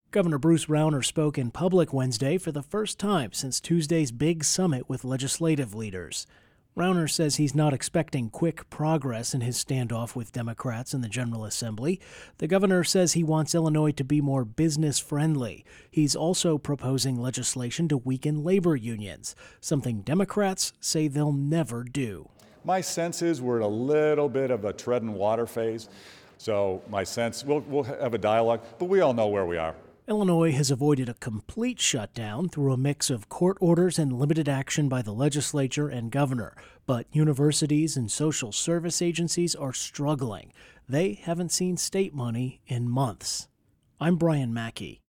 Governor Bruce Rauner spoke in public Wednesday for the first time since Tuesday's big summit with legislative leaders. Rauner says he's not expecting quick progress in his standoff with Democrats in the General Assembly. The governor says he wants Illinois to be more business-friendly. He's also proposing legislation to weaken labor unions, something Democrats say they'll never do. My sense is we're in a little bit of a tread and water phase. So my sense, we'll have a dialogue, but we all know where we are. Illinois has avoided a complete shutdown through a mix of court orders and limited action by the legislature and governor. But universities and social service agencies are struggling. They haven't seen state money in months. I'm Brian Mackey.